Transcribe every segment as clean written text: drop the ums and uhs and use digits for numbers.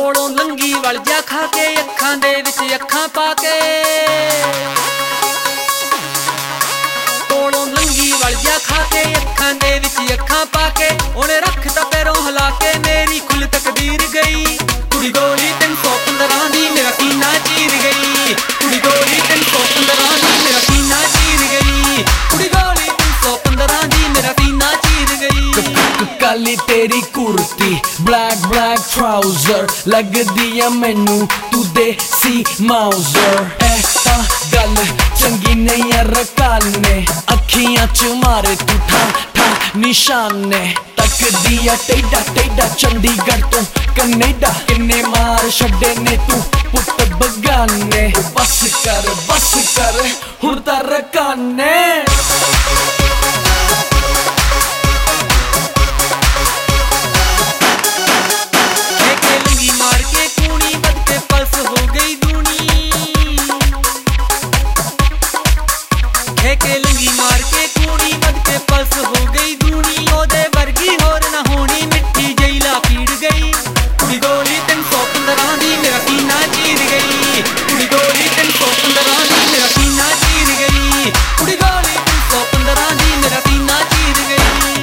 कोलों लंगी वल जा खा के अखां दे विच अखां पा के, कोलों लंगी वल जा खा के अखां दे विच अखां पा के, उन्हें रख ता पैरों हिला के मेरी खुल तकदीर गई। कुड़ी गोरी 315 दी मेरा सीना चीर गई, कुड़ी गोरी 315 दी मेरा सीना चीर गई, कुड़ी गोरी 315 दी मेरा सीना चीर गई। काली तेरी कुर्ती ब्लैक ब्लैक ट्राउजर लगदी है मैनू तू देसी माउजर, ऐ तां गल चंगी नहीं है रकाने, अखियां च मारे तू ठा ठा निशाने, तकदी है टेढ़ा टेढ़ा चंडीगढ़ तो कनेडा, किन्ने मार छड्डे ने तू पुत बगाने, बस कर हुण तां रकाने। के लुंगी मार के कूड़ी बद के पल्स हो गई दूनी, ओदे वर्गी होर ना होनी मिट्टी जैला पीड़ गई। कुड़ी गोरी 315 दी मेरा सीना चीर गई, कुड़ी गोरी 315 दी मेरा सीना चीर गई, कुड़ी गोरी 315 दी मेरा सीना चीर गई।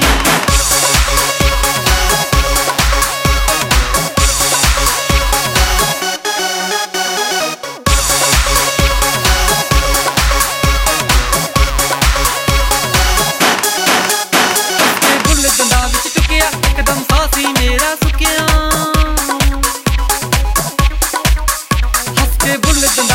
एकदम सासी मेरा सुकिया हंस के बुल